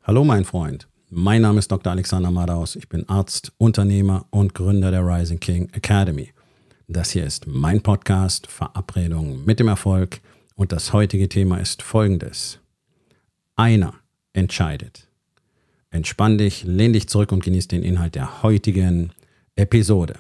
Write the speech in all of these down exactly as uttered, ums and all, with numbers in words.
Hallo mein Freund, mein Name ist Doktor Alexander Madaus, ich bin Arzt, Unternehmer und Gründer der Rising King Academy. Das hier ist mein Podcast Verabredung mit dem Erfolg und das heutige Thema ist folgendes. Einer entscheidet. Entspann dich, lehn dich zurück und genieß den Inhalt der heutigen Episode.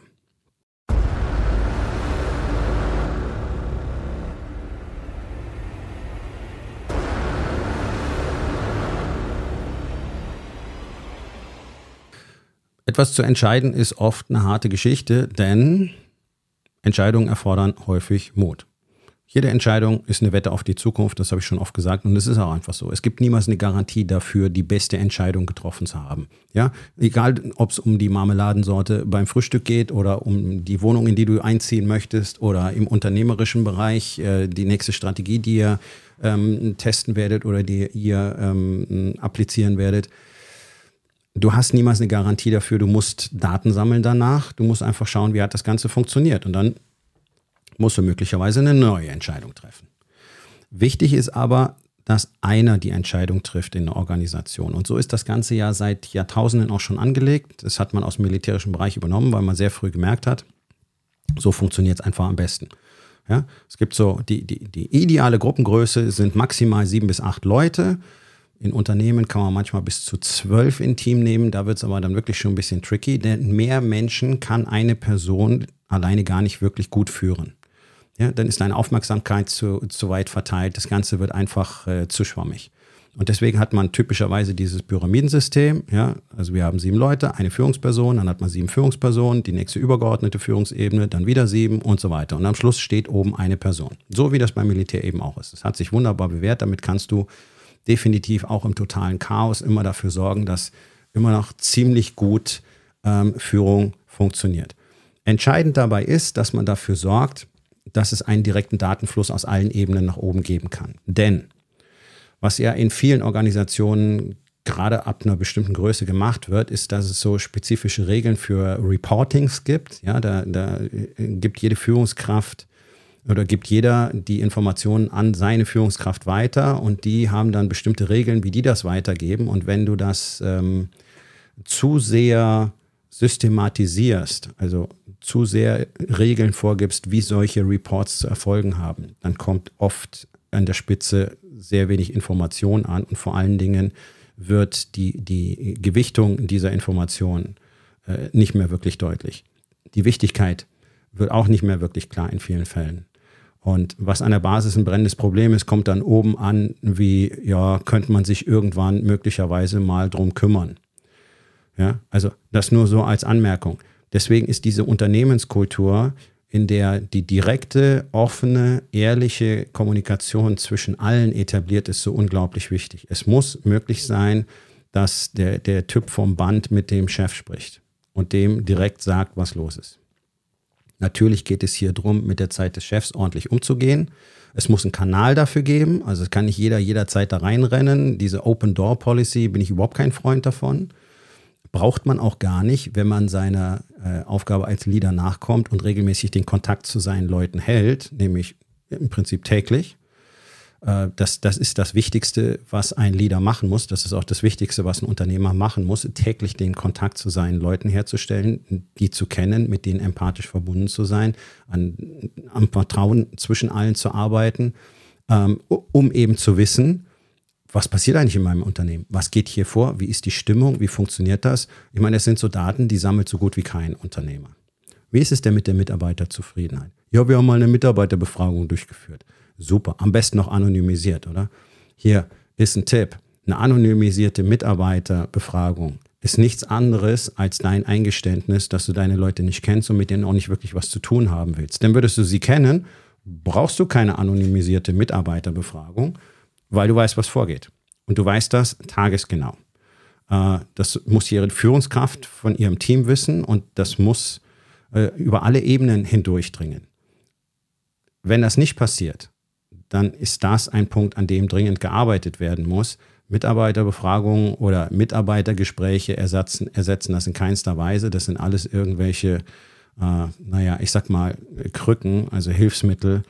Etwas zu entscheiden ist oft eine harte Geschichte, denn Entscheidungen erfordern häufig Mut. Jede Entscheidung ist eine Wette auf die Zukunft, das habe ich schon oft gesagt und das ist auch einfach so. Es gibt niemals eine Garantie dafür, die beste Entscheidung getroffen zu haben. Ja? Egal, ob es um die Marmeladensorte beim Frühstück geht oder um die Wohnung, in die du einziehen möchtest oder im unternehmerischen Bereich äh, die nächste Strategie, die ihr ähm, testen werdet oder die ihr ähm, applizieren werdet. Du hast niemals eine Garantie dafür, du musst Daten sammeln danach, du musst einfach schauen, wie hat das Ganze funktioniert und dann musst du möglicherweise eine neue Entscheidung treffen. Wichtig ist aber, dass einer die Entscheidung trifft in der Organisation und so ist das Ganze ja seit Jahrtausenden auch schon angelegt. Das hat man aus dem militärischen Bereich übernommen, weil man sehr früh gemerkt hat, so funktioniert es einfach am besten. Ja, es gibt so, die, die, die ideale Gruppengröße sind maximal sieben bis acht Leute. In Unternehmen kann man manchmal bis zu zwölf in Team nehmen, da wird es aber dann wirklich schon ein bisschen tricky, denn mehr Menschen kann eine Person alleine gar nicht wirklich gut führen. Ja, dann ist deine Aufmerksamkeit zu, zu weit verteilt, das Ganze wird einfach äh, zu schwammig. Und deswegen hat man typischerweise dieses Pyramidensystem, ja, also wir haben sieben Leute, eine Führungsperson, dann hat man sieben Führungspersonen, die nächste übergeordnete Führungsebene, dann wieder sieben und so weiter. Und am Schluss steht oben eine Person, so wie das beim Militär eben auch ist. Das hat sich wunderbar bewährt, damit kannst du definitiv auch im totalen Chaos immer dafür sorgen, dass immer noch ziemlich gut ähm, Führung funktioniert. Entscheidend dabei ist, dass man dafür sorgt, dass es einen direkten Datenfluss aus allen Ebenen nach oben geben kann. Denn was ja in vielen Organisationen gerade ab einer bestimmten Größe gemacht wird, ist, dass es so spezifische Regeln für Reportings gibt. Ja, da, da gibt jede Führungskraft oder gibt jeder die Informationen an seine Führungskraft weiter und die haben dann bestimmte Regeln, wie die das weitergeben. Und wenn du das ähm, zu sehr systematisierst, also zu sehr Regeln vorgibst, wie solche Reports zu erfolgen haben, dann kommt oft an der Spitze sehr wenig Information an und vor allen Dingen wird die, die Gewichtung dieser Informationen äh, nicht mehr wirklich deutlich. Die Wichtigkeit wird auch nicht mehr wirklich klar in vielen Fällen. Und was an der Basis ein brennendes Problem ist, kommt dann oben an, wie, ja, könnte man sich irgendwann möglicherweise mal drum kümmern. Ja, also das nur so als Anmerkung. Deswegen ist diese Unternehmenskultur, in der die direkte, offene, ehrliche Kommunikation zwischen allen etabliert ist, so unglaublich wichtig. Es muss möglich sein, dass der, der Typ vom Band mit dem Chef spricht und dem direkt sagt, was los ist. Natürlich geht es hier darum, mit der Zeit des Chefs ordentlich umzugehen. Es muss einen Kanal dafür geben, also es kann nicht jeder jederzeit da reinrennen. Diese Open-Door-Policy bin ich überhaupt kein Freund davon. Braucht man auch gar nicht, wenn man seiner äh, Aufgabe als Leader nachkommt und regelmäßig den Kontakt zu seinen Leuten hält, nämlich im Prinzip täglich. Äh, das, das ist das Wichtigste, was ein Leader machen muss. Das ist auch das Wichtigste, was ein Unternehmer machen muss, täglich den Kontakt zu seinen Leuten herzustellen, die zu kennen, mit denen empathisch verbunden zu sein, an, am Vertrauen zwischen allen zu arbeiten, ähm, um eben zu wissen, was passiert eigentlich in meinem Unternehmen? Was geht hier vor? Wie ist die Stimmung? Wie funktioniert das? Ich meine, das sind so Daten, die sammelt so gut wie kein Unternehmer. Wie ist es denn mit der Mitarbeiterzufriedenheit? Ja, wir haben mal eine Mitarbeiterbefragung durchgeführt. Super, am besten noch anonymisiert, oder? Hier ist ein Tipp. Eine anonymisierte Mitarbeiterbefragung ist nichts anderes als dein Eingeständnis, dass du deine Leute nicht kennst und mit denen auch nicht wirklich was zu tun haben willst. Denn würdest du sie kennen, brauchst du keine anonymisierte Mitarbeiterbefragung, weil du weißt, was vorgeht. Und du weißt das tagesgenau. Das muss ihre Führungskraft von ihrem Team wissen und das muss über alle Ebenen hindurchdringen. Wenn das nicht passiert, dann ist das ein Punkt, an dem dringend gearbeitet werden muss. Mitarbeiterbefragungen oder Mitarbeitergespräche ersetzen, ersetzen das in keinster Weise. Das sind alles irgendwelche, äh, naja, ich sag mal, Krücken, also Hilfsmittel,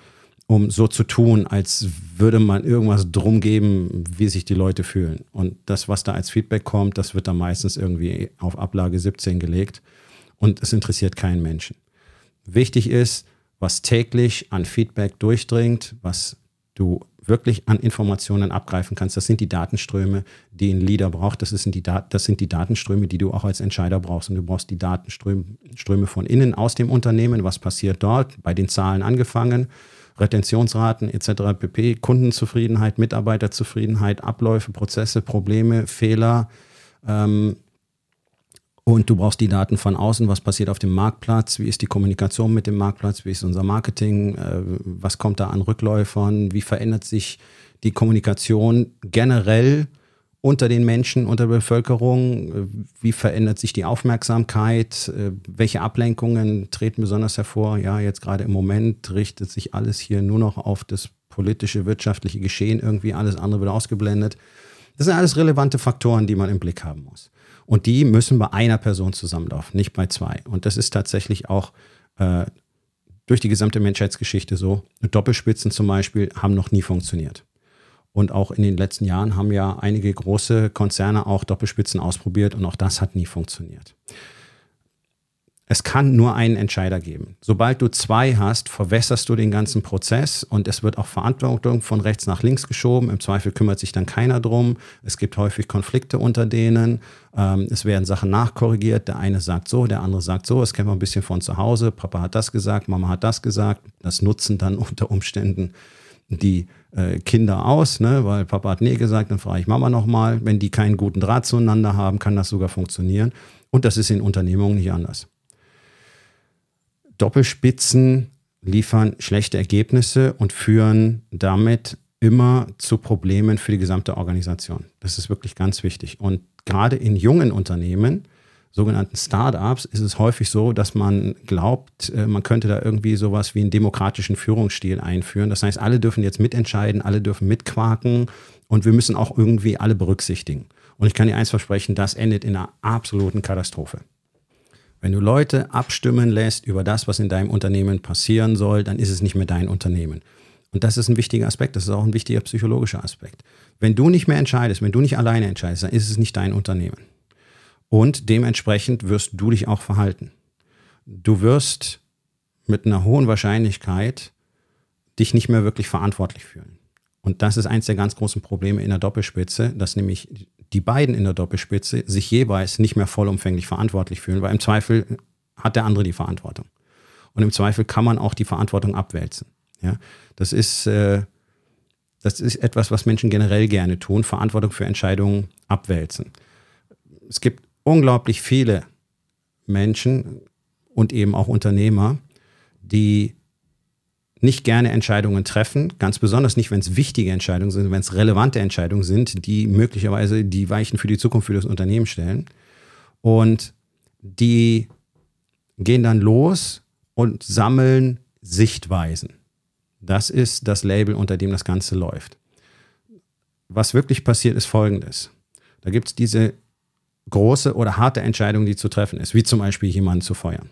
um so zu tun, als würde man irgendwas drum geben, wie sich die Leute fühlen. Und das, was da als Feedback kommt, das wird dann meistens irgendwie auf Ablage siebzehn gelegt und es interessiert keinen Menschen. Wichtig ist, was täglich an Feedback durchdringt, was du wirklich an Informationen abgreifen kannst. Das sind die Datenströme, die ein Leader braucht. Das sind die, Dat- das sind die Datenströme, die du auch als Entscheider brauchst. Und du brauchst die Datenströme Ströme von innen aus dem Unternehmen. Was passiert dort? Bei den Zahlen angefangen, Retentionsraten et cetera pp., Kundenzufriedenheit, Mitarbeiterzufriedenheit, Abläufe, Prozesse, Probleme, Fehler. Ähm, und du brauchst die Daten von außen. Was passiert auf dem Marktplatz? Wie ist die Kommunikation mit dem Marktplatz? Wie ist unser Marketing? Äh, was kommt da an Rückläufern? Wie verändert sich die Kommunikation generell unter den Menschen, unter der Bevölkerung? Wie verändert sich die Aufmerksamkeit? Äh, welche Ablenkungen treten besonders hervor? Ja, jetzt gerade im Moment richtet sich alles hier nur noch auf das politische, wirtschaftliche Geschehen. Irgendwie alles andere wird ausgeblendet. Das sind alles relevante Faktoren, die man im Blick haben muss. Und die müssen bei einer Person zusammenlaufen, nicht bei zwei. Und das ist tatsächlich auch äh, durch die gesamte Menschheitsgeschichte so. Doppelspitzen zum Beispiel haben noch nie funktioniert. Und auch in den letzten Jahren haben ja einige große Konzerne auch Doppelspitzen ausprobiert und auch das hat nie funktioniert. Es kann nur einen Entscheider geben. Sobald du zwei hast, verwässerst du den ganzen Prozess und es wird auch Verantwortung von rechts nach links geschoben. Im Zweifel kümmert sich dann keiner drum. Es gibt häufig Konflikte unter denen. Ähm, es werden Sachen nachkorrigiert. Der eine sagt so, der andere sagt so. Das kennen wir ein bisschen von zu Hause. Papa hat das gesagt, Mama hat das gesagt. Das nutzen dann unter Umständen die äh, Kinder aus, ne? Weil Papa hat nee gesagt, dann frage ich Mama nochmal. Wenn die keinen guten Draht zueinander haben, kann das sogar funktionieren. Und das ist in Unternehmungen nicht anders. Doppelspitzen liefern schlechte Ergebnisse und führen damit immer zu Problemen für die gesamte Organisation. Das ist wirklich ganz wichtig. Und gerade in jungen Unternehmen, sogenannten Startups, ist es häufig so, dass man glaubt, man könnte da irgendwie sowas wie einen demokratischen Führungsstil einführen. Das heißt, alle dürfen jetzt mitentscheiden, alle dürfen mitquaken und wir müssen auch irgendwie alle berücksichtigen. Und ich kann dir eins versprechen, das endet in einer absoluten Katastrophe. Wenn du Leute abstimmen lässt über das, was in deinem Unternehmen passieren soll, dann ist es nicht mehr dein Unternehmen. Und das ist ein wichtiger Aspekt, das ist auch ein wichtiger psychologischer Aspekt. Wenn du nicht mehr entscheidest, wenn du nicht alleine entscheidest, dann ist es nicht dein Unternehmen. Und dementsprechend wirst du dich auch verhalten. Du wirst mit einer hohen Wahrscheinlichkeit dich nicht mehr wirklich verantwortlich fühlen. Und das ist eins der ganz großen Probleme in der Doppelspitze, dass nämlich die beiden in der Doppelspitze sich jeweils nicht mehr vollumfänglich verantwortlich fühlen, weil im Zweifel hat der andere die Verantwortung. Und im Zweifel kann man auch die Verantwortung abwälzen. Ja, das ist, äh, das ist etwas, was Menschen generell gerne tun, Verantwortung für Entscheidungen abwälzen. Es gibt unglaublich viele Menschen und eben auch Unternehmer, die nicht gerne Entscheidungen treffen, ganz besonders nicht, wenn es wichtige Entscheidungen sind, wenn es relevante Entscheidungen sind, die möglicherweise die Weichen für die Zukunft für das Unternehmen stellen. Und die gehen dann los und sammeln Sichtweisen. Das ist das Label, unter dem das Ganze läuft. Was wirklich passiert, ist Folgendes. Da gibt es diese große oder harte Entscheidung, die zu treffen ist, wie zum Beispiel jemanden zu feuern.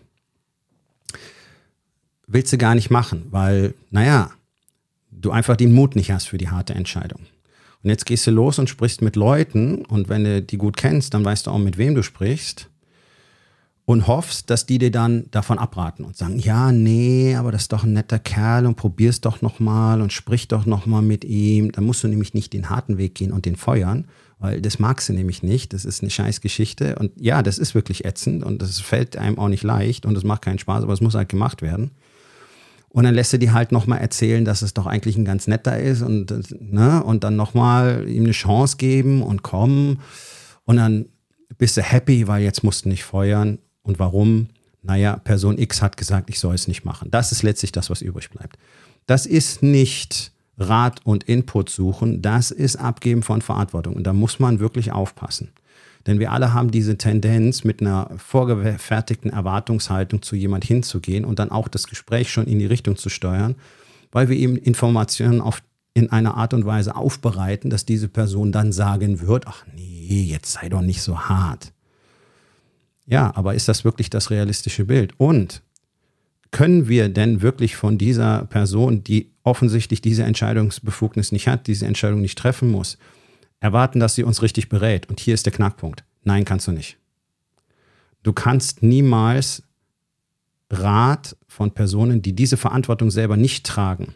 Willst du gar nicht machen, weil, naja, du einfach den Mut nicht hast für die harte Entscheidung. Und jetzt gehst du los und sprichst mit Leuten und wenn du die gut kennst, dann weißt du auch, mit wem du sprichst und hoffst, dass die dir dann davon abraten und sagen, ja, nee, aber das ist doch ein netter Kerl und probier's doch nochmal und sprich doch nochmal mit ihm. Dann musst du nämlich nicht den harten Weg gehen und den feuern, weil das magst du nämlich nicht. Das ist eine scheiß Geschichte und ja, das ist wirklich ätzend und das fällt einem auch nicht leicht und es macht keinen Spaß, aber es muss halt gemacht werden. Und dann lässt du die halt nochmal erzählen, dass es doch eigentlich ein ganz netter ist und, ne, und dann nochmal ihm eine Chance geben und kommen. Und dann bist du happy, weil jetzt musst du nicht feuern. Und warum? Naja, Person X hat gesagt, ich soll es nicht machen. Das ist letztlich das, was übrig bleibt. Das ist nicht Rat und Input suchen, das ist Abgeben von Verantwortung. Und da muss man wirklich aufpassen. Denn wir alle haben diese Tendenz, mit einer vorgefertigten Erwartungshaltung zu jemand hinzugehen und dann auch das Gespräch schon in die Richtung zu steuern, weil wir eben Informationen auf, in einer Art und Weise aufbereiten, dass diese Person dann sagen wird, ach nee, jetzt sei doch nicht so hart. Ja, aber ist das wirklich das realistische Bild? Und können wir denn wirklich von dieser Person, die offensichtlich diese Entscheidungsbefugnis nicht hat, diese Entscheidung nicht treffen muss, erwarten, dass sie uns richtig berät. Und hier ist der Knackpunkt. Nein, kannst du nicht. Du kannst niemals Rat von Personen, die diese Verantwortung selber nicht tragen,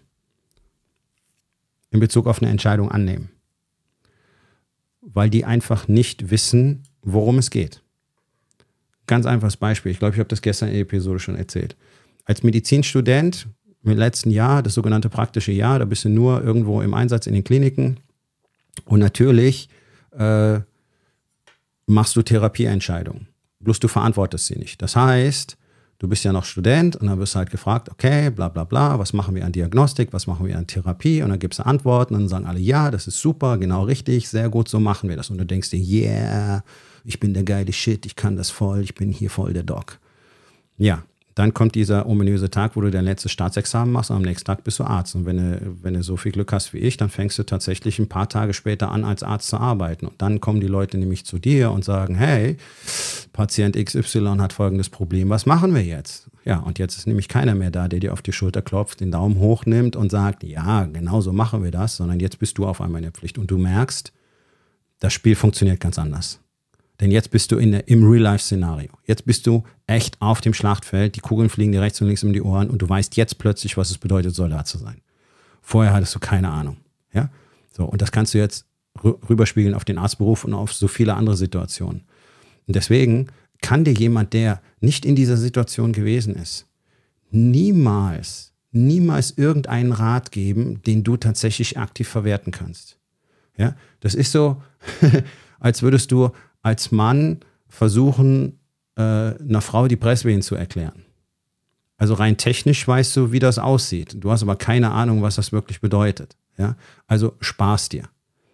in Bezug auf eine Entscheidung annehmen. Weil die einfach nicht wissen, worum es geht. Ganz einfaches Beispiel. Ich glaube, ich habe das gestern in der Episode schon erzählt. Als Medizinstudent im letzten Jahr, das sogenannte praktische Jahr, da bist du nur irgendwo im Einsatz in den Kliniken. Und natürlich äh, machst du Therapieentscheidungen. Bloß du verantwortest sie nicht. Das heißt, du bist ja noch Student und dann wirst du halt gefragt, okay, bla bla bla, was machen wir an Diagnostik, was machen wir an Therapie? Und dann gibst du Antworten und dann sagen alle, ja, das ist super, genau richtig, sehr gut, so machen wir das. Und du denkst dir, yeah, ich bin der geile Shit, ich kann das voll, ich bin hier voll der Doc. Ja, dann kommt dieser ominöse Tag, wo du dein letztes Staatsexamen machst und am nächsten Tag bist du Arzt. Und wenn du, wenn du so viel Glück hast wie ich, dann fängst du tatsächlich ein paar Tage später an, als Arzt zu arbeiten. Und dann kommen die Leute nämlich zu dir und sagen, hey, Patient X Y hat folgendes Problem, was machen wir jetzt? Ja, und jetzt ist nämlich keiner mehr da, der dir auf die Schulter klopft, den Daumen hochnimmt und sagt, ja, genau so machen wir das, sondern jetzt bist du auf einmal in der Pflicht. Und du merkst, das Spiel funktioniert ganz anders. Denn jetzt bist du in der, im Real-Life-Szenario. Jetzt bist du echt auf dem Schlachtfeld, die Kugeln fliegen dir rechts und links um die Ohren und du weißt jetzt plötzlich, was es bedeutet, Soldat zu sein. Vorher hattest du keine Ahnung. Ja? So, und das kannst du jetzt rüberspiegeln auf den Arztberuf und auf so viele andere Situationen. Und deswegen kann dir jemand, der nicht in dieser Situation gewesen ist, niemals, niemals irgendeinen Rat geben, den du tatsächlich aktiv verwerten kannst. Ja? Das ist so, als würdest du als Mann versuchen, äh, einer Frau die Presswehen zu erklären. Also rein technisch weißt du, wie das aussieht. Du hast aber keine Ahnung, was das wirklich bedeutet. Ja? Also spar's dir.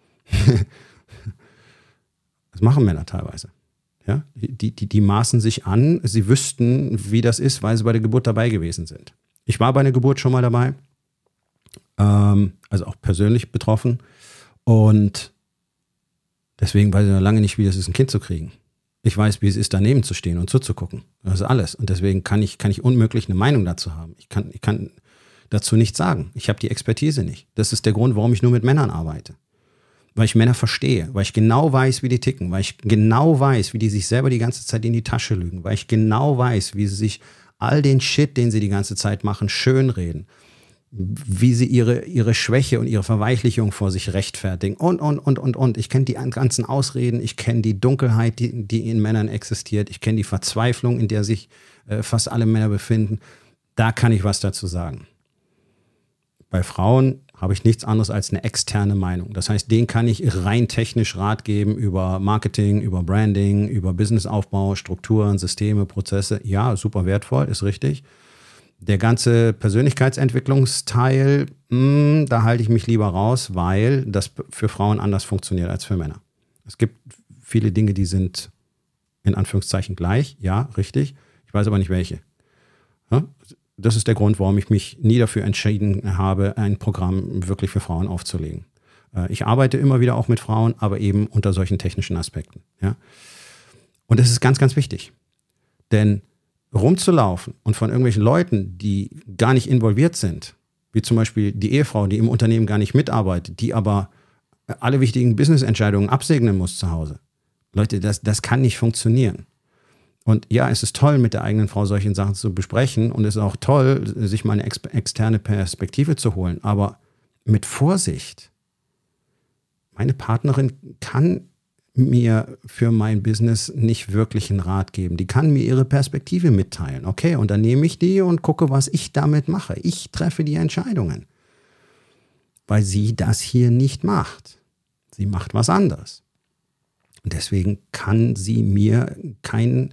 Das machen Männer teilweise. Ja? Die, die, die maßen sich an, sie wüssten, wie das ist, weil sie bei der Geburt dabei gewesen sind. Ich war bei einer Geburt schon mal dabei, ähm, also auch persönlich betroffen. Und deswegen weiß ich noch lange nicht, wie das ist, ein Kind zu kriegen. Ich weiß, wie es ist, daneben zu stehen und zuzugucken. Das ist alles. Und deswegen kann ich, kann ich unmöglich eine Meinung dazu haben. Ich kann, ich kann dazu nichts sagen. Ich habe die Expertise nicht. Das ist der Grund, warum ich nur mit Männern arbeite. Weil ich Männer verstehe, weil ich genau weiß, wie die ticken, weil ich genau weiß, wie die sich selber die ganze Zeit in die Tasche lügen, weil ich genau weiß, wie sie sich all den Shit, den sie die ganze Zeit machen, schönreden. Wie sie ihre, ihre Schwäche und ihre Verweichlichung vor sich rechtfertigen und, und, und, und, und. Ich kenne die ganzen Ausreden, ich kenne die Dunkelheit, die, die in Männern existiert, ich kenne die Verzweiflung, in der sich äh, fast alle Männer befinden. Da kann ich was dazu sagen. Bei Frauen habe ich nichts anderes als eine externe Meinung. Das heißt, denen kann ich rein technisch Rat geben über Marketing, über Branding, über Businessaufbau, Strukturen, Systeme, Prozesse. Ja, super wertvoll, ist richtig. Der ganze Persönlichkeitsentwicklungsteil, mh, da halte ich mich lieber raus, weil das für Frauen anders funktioniert als für Männer. Es gibt viele Dinge, die sind in Anführungszeichen gleich, ja, richtig. Ich weiß aber nicht welche. Ja? Das ist der Grund, warum ich mich nie dafür entschieden habe, ein Programm wirklich für Frauen aufzulegen. Ich arbeite immer wieder auch mit Frauen, aber eben unter solchen technischen Aspekten. Ja? Und das ist ganz, ganz wichtig. Denn rumzulaufen und von irgendwelchen Leuten, die gar nicht involviert sind, wie zum Beispiel die Ehefrau, die im Unternehmen gar nicht mitarbeitet, die aber alle wichtigen Business-Entscheidungen absegnen muss zu Hause. Leute, das, das kann nicht funktionieren. Und ja, es ist toll, mit der eigenen Frau solche Sachen zu besprechen und es ist auch toll, sich mal eine ex- externe Perspektive zu holen, aber mit Vorsicht. Meine Partnerin kann mir für mein Business nicht wirklich einen Rat geben. Die kann mir ihre Perspektive mitteilen. Okay, und dann nehme ich die und gucke, was ich damit mache. Ich treffe die Entscheidungen. Weil sie das hier nicht macht. Sie macht was anderes. Und deswegen kann sie mir keinen,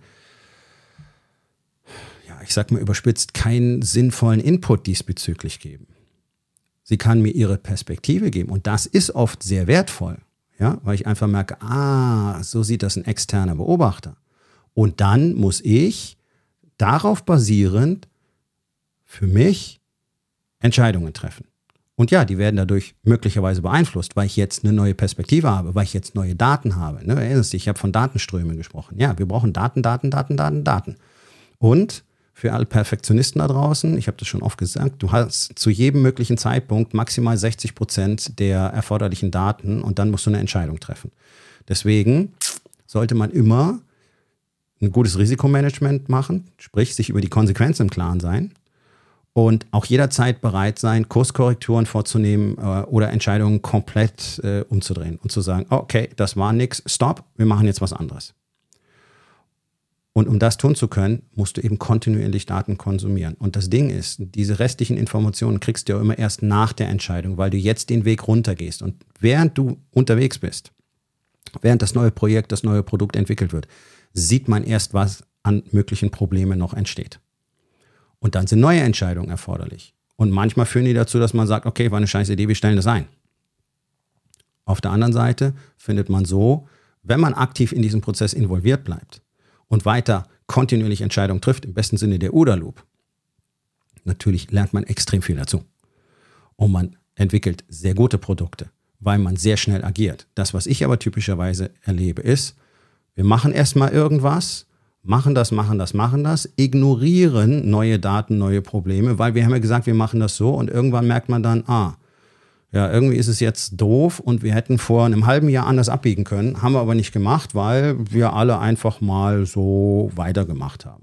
ja, ich sag mal überspitzt, keinen sinnvollen Input diesbezüglich geben. Sie kann mir ihre Perspektive geben und das ist oft sehr wertvoll. Ja, weil ich einfach merke, ah, so sieht das ein externer Beobachter. Und dann muss ich darauf basierend für mich Entscheidungen treffen. Und ja, die werden dadurch möglicherweise beeinflusst, weil ich jetzt eine neue Perspektive habe, weil ich jetzt neue Daten habe. Ne, erinnerst dich, ich habe von Datenströmen gesprochen. Ja, wir brauchen Daten, Daten, Daten, Daten, Daten. Und für alle Perfektionisten da draußen, ich habe das schon oft gesagt, du hast zu jedem möglichen Zeitpunkt maximal sechzig Prozent der erforderlichen Daten und dann musst du eine Entscheidung treffen. Deswegen sollte man immer ein gutes Risikomanagement machen, sprich sich über die Konsequenzen im Klaren sein und auch jederzeit bereit sein, Kurskorrekturen vorzunehmen äh, oder Entscheidungen komplett äh, umzudrehen und zu sagen, okay, das war nix, stopp, wir machen jetzt was anderes. Und um das tun zu können, musst du eben kontinuierlich Daten konsumieren. Und das Ding ist, diese restlichen Informationen kriegst du ja immer erst nach der Entscheidung, weil du jetzt den Weg runtergehst. Und während du unterwegs bist, während das neue Projekt, das neue Produkt entwickelt wird, sieht man erst, was an möglichen Problemen noch entsteht. Und dann sind neue Entscheidungen erforderlich. Und manchmal führen die dazu, dass man sagt, okay, war eine scheiß Idee, wir stellen das ein. Auf der anderen Seite findet man so, wenn man aktiv in diesem Prozess involviert bleibt, und weiter kontinuierlich Entscheidungen trifft, im besten Sinne der OODA-Loop, natürlich lernt man extrem viel dazu. Und man entwickelt sehr gute Produkte, weil man sehr schnell agiert. Das, was ich aber typischerweise erlebe, ist, wir machen erstmal irgendwas, machen das, machen das, machen das, ignorieren neue Daten, neue Probleme, weil wir haben ja gesagt, wir machen das so und irgendwann merkt man dann, ah, ja, irgendwie ist es jetzt doof und wir hätten vor einem halben Jahr anders abbiegen können, haben wir aber nicht gemacht, weil wir alle einfach mal so weitergemacht haben.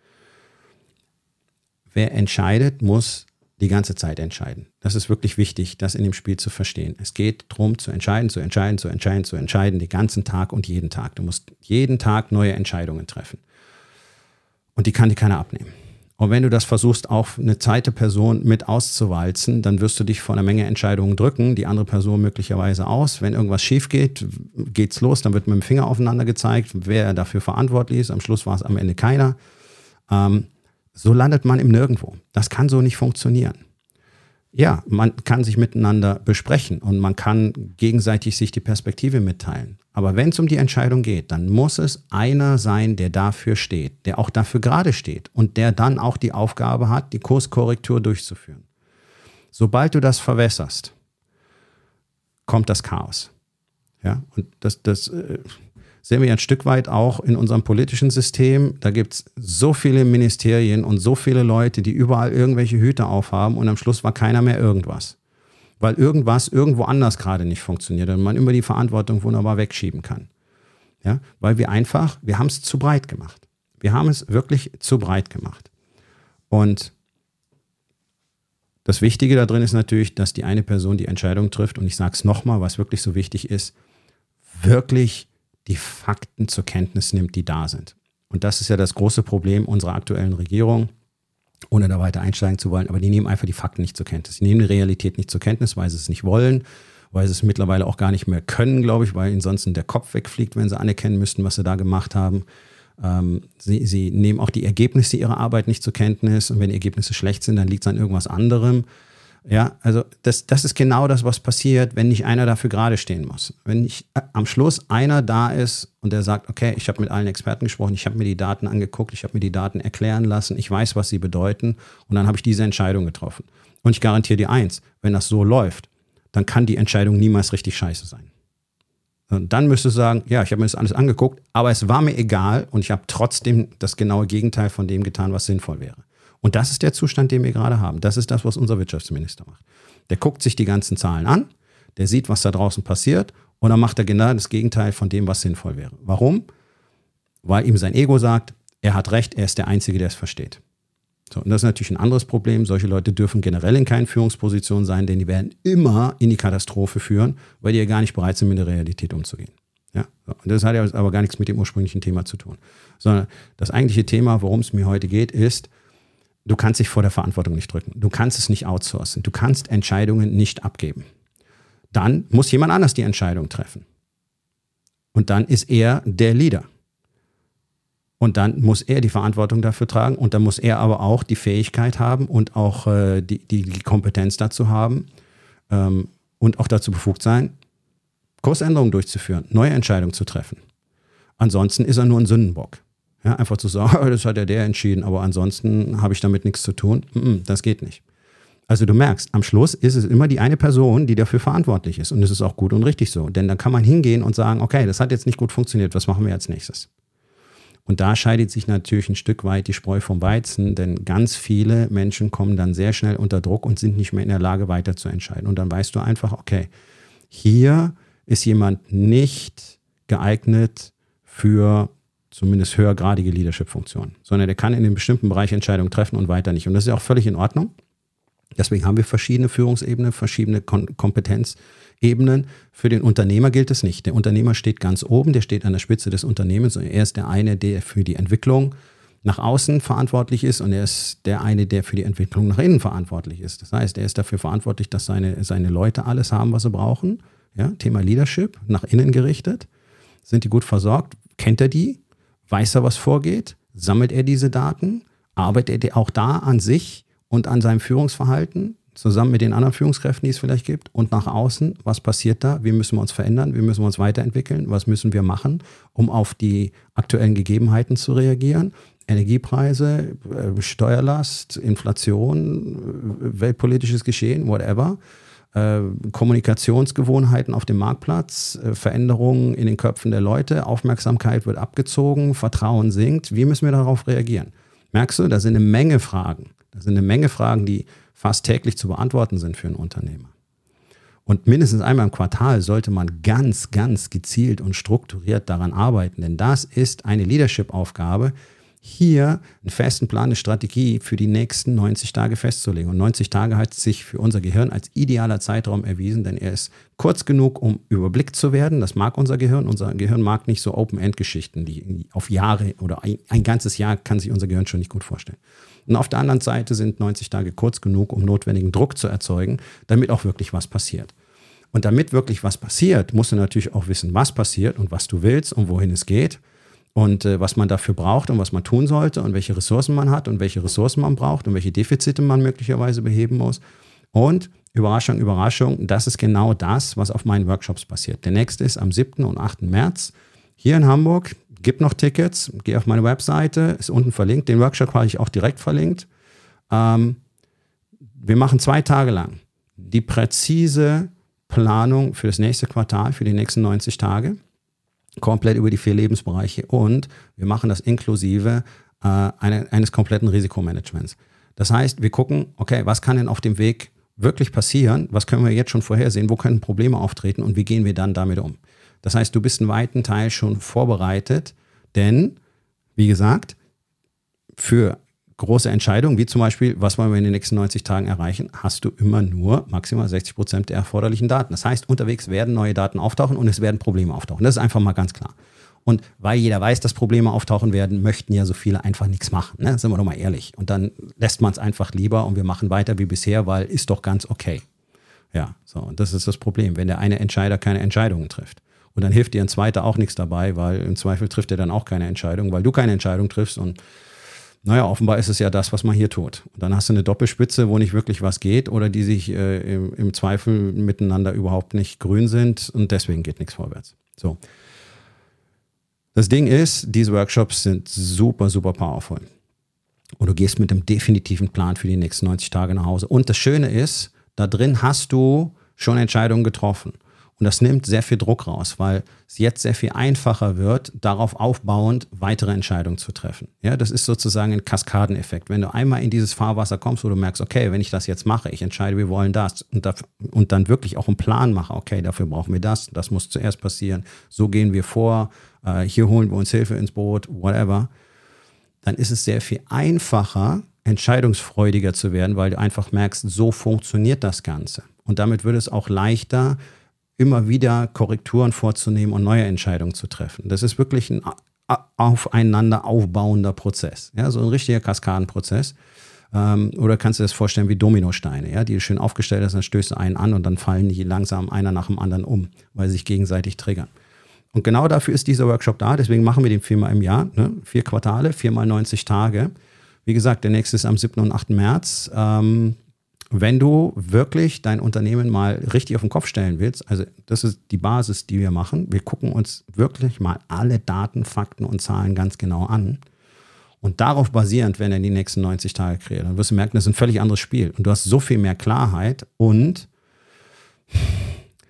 Wer entscheidet, muss die ganze Zeit entscheiden. Das ist wirklich wichtig, das in dem Spiel zu verstehen. Es geht darum, zu entscheiden, zu entscheiden, zu entscheiden, zu entscheiden, den ganzen Tag und jeden Tag. Du musst jeden Tag neue Entscheidungen treffen. Und die kann dir keiner abnehmen. Und wenn du das versuchst, auf eine zweite Person mit auszuwalzen, dann wirst du dich vor einer Menge Entscheidungen drücken, die andere Person möglicherweise aus. Wenn irgendwas schief geht, geht's los, dann wird mit dem Finger aufeinander gezeigt, wer dafür verantwortlich ist. Am Schluss war es am Ende keiner. Ähm, so landet man im Nirgendwo. Das kann so nicht funktionieren. Ja, man kann sich miteinander besprechen und man kann gegenseitig sich die Perspektive mitteilen. Aber wenn es um die Entscheidung geht, dann muss es einer sein, der dafür steht, der auch dafür gerade steht und der dann auch die Aufgabe hat, die Kurskorrektur durchzuführen. Sobald du das verwässerst, kommt das Chaos. Ja, und das, das äh, sehen wir ein Stück weit auch in unserem politischen System. Da gibt es so viele Ministerien und so viele Leute, die überall irgendwelche Hüte aufhaben und am Schluss war keiner mehr irgendwas. Weil irgendwas irgendwo anders gerade nicht funktioniert und man immer die Verantwortung wunderbar wegschieben kann. Ja, weil wir einfach, wir haben es zu breit gemacht. Wir haben es wirklich zu breit gemacht. Und das Wichtige da drin ist natürlich, dass die eine Person die Entscheidung trifft und ich sage es nochmal, was wirklich so wichtig ist, wirklich die Fakten zur Kenntnis nimmt, die da sind. Und das ist ja das große Problem unserer aktuellen Regierung, ohne da weiter einsteigen zu wollen, aber die nehmen einfach die Fakten nicht zur Kenntnis. Die nehmen die Realität nicht zur Kenntnis, weil sie es nicht wollen, weil sie es mittlerweile auch gar nicht mehr können, glaube ich, weil ihnen sonst der Kopf wegfliegt, wenn sie anerkennen müssten, was sie da gemacht haben. Ähm, sie, sie nehmen auch die Ergebnisse ihrer Arbeit nicht zur Kenntnis und wenn die Ergebnisse schlecht sind, dann liegt es an irgendwas anderem. Ja, also das, das ist genau das, was passiert, wenn nicht einer dafür gerade stehen muss. Wenn nicht äh, am Schluss einer da ist und der sagt, okay, ich habe mit allen Experten gesprochen, ich habe mir die Daten angeguckt, ich habe mir die Daten erklären lassen, ich weiß, was sie bedeuten und dann habe ich diese Entscheidung getroffen. Und ich garantiere dir eins, wenn das so läuft, dann kann die Entscheidung niemals richtig scheiße sein. Und dann müsstest du sagen, ja, ich habe mir das alles angeguckt, aber es war mir egal und ich habe trotzdem das genaue Gegenteil von dem getan, was sinnvoll wäre. Und das ist der Zustand, den wir gerade haben. Das ist das, was unser Wirtschaftsminister macht. Der guckt sich die ganzen Zahlen an, der sieht, was da draußen passiert und dann macht er genau das Gegenteil von dem, was sinnvoll wäre. Warum? Weil ihm sein Ego sagt, er hat recht, er ist der Einzige, der es versteht. So, und das ist natürlich ein anderes Problem. Solche Leute dürfen generell in keinen Führungspositionen sein, denn die werden immer in die Katastrophe führen, weil die ja gar nicht bereit sind, mit der Realität umzugehen. Ja? So, und das hat ja aber gar nichts mit dem ursprünglichen Thema zu tun. Sondern das eigentliche Thema, worum es mir heute geht, ist, du kannst dich vor der Verantwortung nicht drücken. Du kannst es nicht outsourcen. Du kannst Entscheidungen nicht abgeben. Dann muss jemand anders die Entscheidung treffen. Und dann ist er der Leader. Und dann muss er die Verantwortung dafür tragen. Und dann muss er aber auch die Fähigkeit haben und auch äh, die, die, die Kompetenz dazu haben ähm, und auch dazu befugt sein, Kursänderungen durchzuführen, neue Entscheidungen zu treffen. Ansonsten ist er nur ein Sündenbock. Ja, einfach zu sagen, das hat ja der entschieden, aber ansonsten habe ich damit nichts zu tun. Das geht nicht. Also du merkst, am Schluss ist es immer die eine Person, die dafür verantwortlich ist. Und das ist auch gut und richtig so. Denn dann kann man hingehen und sagen, okay, das hat jetzt nicht gut funktioniert, was machen wir als nächstes? Und da scheidet sich natürlich ein Stück weit die Spreu vom Weizen, denn ganz viele Menschen kommen dann sehr schnell unter Druck und sind nicht mehr in der Lage, weiter zu entscheiden. Und dann weißt du einfach, okay, hier ist jemand nicht geeignet für zumindest höhergradige Leadership-Funktionen, sondern der kann in einem bestimmten Bereich Entscheidungen treffen und weiter nicht. Und das ist ja auch völlig in Ordnung. Deswegen haben wir verschiedene Führungsebenen, verschiedene Kom- Kompetenzebenen. Für den Unternehmer gilt es nicht. Der Unternehmer steht ganz oben, der steht an der Spitze des Unternehmens und er ist der eine, der für die Entwicklung nach außen verantwortlich ist und er ist der eine, der für die Entwicklung nach innen verantwortlich ist. Das heißt, er ist dafür verantwortlich, dass seine, seine Leute alles haben, was sie brauchen. Ja, Thema Leadership, nach innen gerichtet. Sind die gut versorgt? Kennt er die? Weiß er, was vorgeht? Sammelt er diese Daten? Arbeitet er auch da an sich und an seinem Führungsverhalten, zusammen mit den anderen Führungskräften, die es vielleicht gibt? Und nach außen, was passiert da? Wie müssen wir uns verändern? Wie müssen wir uns weiterentwickeln? Was müssen wir machen, um auf die aktuellen Gegebenheiten zu reagieren? Energiepreise, Steuerlast, Inflation, weltpolitisches Geschehen, whatever. Kommunikationsgewohnheiten auf dem Marktplatz, Veränderungen in den Köpfen der Leute, Aufmerksamkeit wird abgezogen, Vertrauen sinkt. Wie müssen wir darauf reagieren? Merkst du, da sind eine Menge Fragen. Da sind eine Menge Fragen, die fast täglich zu beantworten sind für einen Unternehmer. Und mindestens einmal im Quartal sollte man ganz, ganz gezielt und strukturiert daran arbeiten, denn das ist eine Leadership-Aufgabe, hier einen festen Plan, eine Strategie für die nächsten neunzig Tage festzulegen. Und neunzig Tage hat sich für unser Gehirn als idealer Zeitraum erwiesen, denn er ist kurz genug, um überblickt zu werden. Das mag unser Gehirn. Unser Gehirn mag nicht so Open-End-Geschichten, die auf Jahre oder ein, ein ganzes Jahr kann sich unser Gehirn schon nicht gut vorstellen. Und auf der anderen Seite sind neunzig Tage kurz genug, um notwendigen Druck zu erzeugen, damit auch wirklich was passiert. Und damit wirklich was passiert, musst du natürlich auch wissen, was passiert und was du willst und wohin es geht. Und äh, was man dafür braucht und was man tun sollte und welche Ressourcen man hat und welche Ressourcen man braucht und welche Defizite man möglicherweise beheben muss. Und Überraschung, Überraschung, das ist genau das, was auf meinen Workshops passiert. Der nächste ist am siebten und achten März hier in Hamburg. Gibt noch Tickets, geh auf meine Webseite, ist unten verlinkt. Den Workshop habe ich auch direkt verlinkt. Ähm, wir machen zwei Tage lang die präzise Planung für das nächste Quartal, für die nächsten neunzig Tage. Komplett über die vier Lebensbereiche und wir machen das inklusive äh, eine, eines kompletten Risikomanagements. Das heißt, wir gucken, okay, was kann denn auf dem Weg wirklich passieren? Was können wir jetzt schon vorhersehen? Wo können Probleme auftreten und wie gehen wir dann damit um? Das heißt, du bist in weiten Teil schon vorbereitet, denn, wie gesagt, für große Entscheidungen, wie zum Beispiel, was wollen wir in den nächsten neunzig Tagen erreichen, hast du immer nur maximal sechzig Prozent der erforderlichen Daten. Das heißt, unterwegs werden neue Daten auftauchen und es werden Probleme auftauchen. Das ist einfach mal ganz klar. Und weil jeder weiß, dass Probleme auftauchen werden, möchten ja so viele einfach nichts machen. Ne? Sind wir doch mal ehrlich. Und dann lässt man es einfach lieber und wir machen weiter wie bisher, weil ist doch ganz okay. Ja, so, und das ist das Problem, wenn der eine Entscheider keine Entscheidungen trifft. Und dann hilft dir ein zweiter auch nichts dabei, weil im Zweifel trifft er dann auch keine Entscheidung, weil du keine Entscheidung triffst und naja, offenbar ist es ja das, was man hier tut. Und dann hast du eine Doppelspitze, wo nicht wirklich was geht oder die sich äh, im, im Zweifel miteinander überhaupt nicht grün sind und deswegen geht nichts vorwärts. So. Das Ding ist, diese Workshops sind super, super powerful. Und du gehst mit einem definitiven Plan für die nächsten neunzig Tage nach Hause. Und das Schöne ist, da drin hast du schon Entscheidungen getroffen. Und das nimmt sehr viel Druck raus, weil es jetzt sehr viel einfacher wird, darauf aufbauend weitere Entscheidungen zu treffen. Ja, das ist sozusagen ein Kaskadeneffekt. Wenn du einmal in dieses Fahrwasser kommst, wo du merkst, okay, wenn ich das jetzt mache, ich entscheide, wir wollen das und, da, und dann wirklich auch einen Plan mache, okay, dafür brauchen wir das, das muss zuerst passieren, so gehen wir vor, äh, hier holen wir uns Hilfe ins Boot, whatever, dann ist es sehr viel einfacher, entscheidungsfreudiger zu werden, weil du einfach merkst, so funktioniert das Ganze. Und damit wird es auch leichter, immer wieder Korrekturen vorzunehmen und neue Entscheidungen zu treffen. Das ist wirklich ein aufeinander aufbauender Prozess, ja, so ein richtiger Kaskadenprozess. Ähm, oder kannst du dir das vorstellen wie Dominosteine, ja, die du schön aufgestellt hast, dann stößt du einen an und dann fallen die langsam einer nach dem anderen um, weil sie sich gegenseitig triggern. Und genau dafür ist dieser Workshop da, deswegen machen wir den viermal im Jahr, ne? Vier Quartale, viermal neunzig Tage. Wie gesagt, der nächste ist am siebten und achten März. Ähm, Wenn du wirklich dein Unternehmen mal richtig auf den Kopf stellen willst, also das ist die Basis, die wir machen. Wir gucken uns wirklich mal alle Daten, Fakten und Zahlen ganz genau an. Und darauf basierend, wenn er die nächsten neunzig Tage kreiert, dann wirst du merken, das ist ein völlig anderes Spiel. Und du hast so viel mehr Klarheit und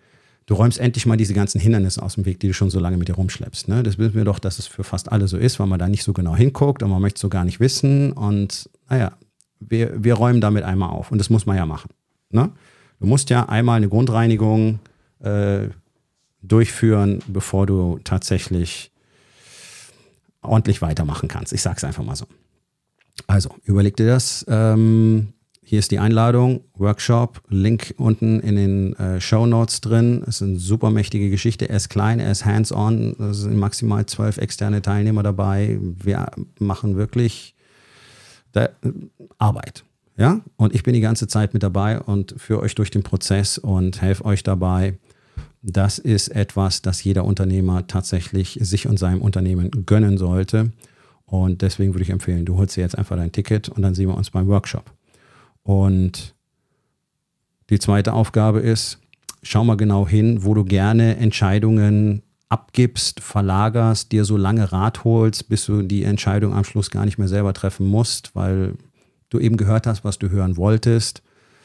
Du räumst endlich mal diese ganzen Hindernisse aus dem Weg, die du schon so lange mit dir rumschleppst. Ne? Das wissen wir doch, dass es für fast alle so ist, weil man da nicht so genau hinguckt und man möchte es so gar nicht wissen. Und naja, wir, wir räumen damit einmal auf. Und das muss man ja machen. Ne? Du musst ja einmal eine Grundreinigung äh, durchführen, bevor du tatsächlich ordentlich weitermachen kannst. Ich sag's einfach mal so. Also, überleg dir das. Ähm, Hier ist die Einladung, Workshop, Link unten in den äh, Shownotes drin. Es ist eine super mächtige Geschichte. Er ist klein, er ist hands-on. Es sind maximal zwölf externe Teilnehmer dabei. Wir machen wirklich da, Arbeit. Ja? Und ich bin die ganze Zeit mit dabei und führe euch durch den Prozess und helfe euch dabei. Das ist etwas, das jeder Unternehmer tatsächlich sich und seinem Unternehmen gönnen sollte. Und deswegen würde ich empfehlen, du holst dir jetzt einfach dein Ticket und dann sehen wir uns beim Workshop. Und die zweite Aufgabe ist, schau mal genau hin, wo du gerne Entscheidungen abgibst, verlagerst, dir so lange Rat holst, bis du die Entscheidung am Schluss gar nicht mehr selber treffen musst, weil du eben gehört hast, was du hören wolltest.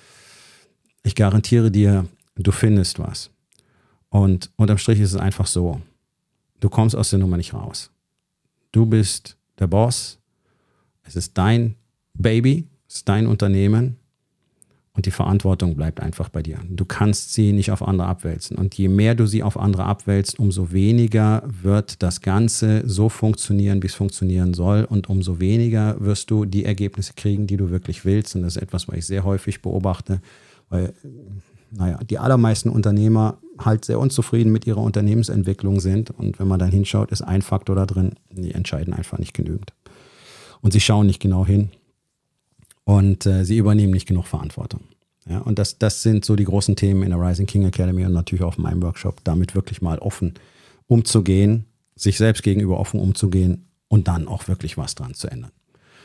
Ich garantiere dir, du findest was. Und unterm Strich ist es einfach so, du kommst aus der Nummer nicht raus. Du bist der Boss, es ist dein Baby, es ist dein Unternehmen und die Verantwortung bleibt einfach bei dir. Du kannst sie nicht auf andere abwälzen. Und je mehr du sie auf andere abwälzt, umso weniger wird das Ganze so funktionieren, wie es funktionieren soll. Und umso weniger wirst du die Ergebnisse kriegen, die du wirklich willst. Und das ist etwas, was ich sehr häufig beobachte, weil, naja, die allermeisten Unternehmer halt sehr unzufrieden mit ihrer Unternehmensentwicklung sind. Und wenn man dann hinschaut, ist ein Faktor da drin, die entscheiden einfach nicht genügend. Und sie schauen nicht genau hin. Und äh, sie übernehmen nicht genug Verantwortung. Ja, und das, das sind so die großen Themen in der Rising King Academy und natürlich auch auf meinem Workshop, damit wirklich mal offen umzugehen, sich selbst gegenüber offen umzugehen und dann auch wirklich was dran zu ändern.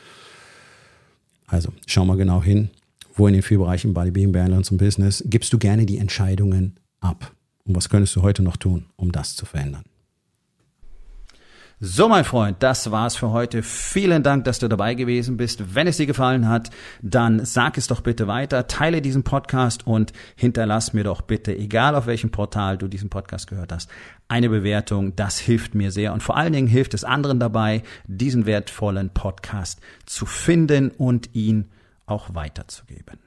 Also, schau mal genau hin, wo in den vier Bereichen Body, Being, Balance und Business gibst du gerne die Entscheidungen ab. Und was könntest du heute noch tun, um das zu verändern? So, mein Freund, das war's für heute. Vielen Dank, dass du dabei gewesen bist. Wenn es dir gefallen hat, dann sag es doch bitte weiter, teile diesen Podcast und hinterlass mir doch bitte, egal auf welchem Portal du diesen Podcast gehört hast, eine Bewertung. Das hilft mir sehr und vor allen Dingen hilft es anderen dabei, diesen wertvollen Podcast zu finden und ihn auch weiterzugeben.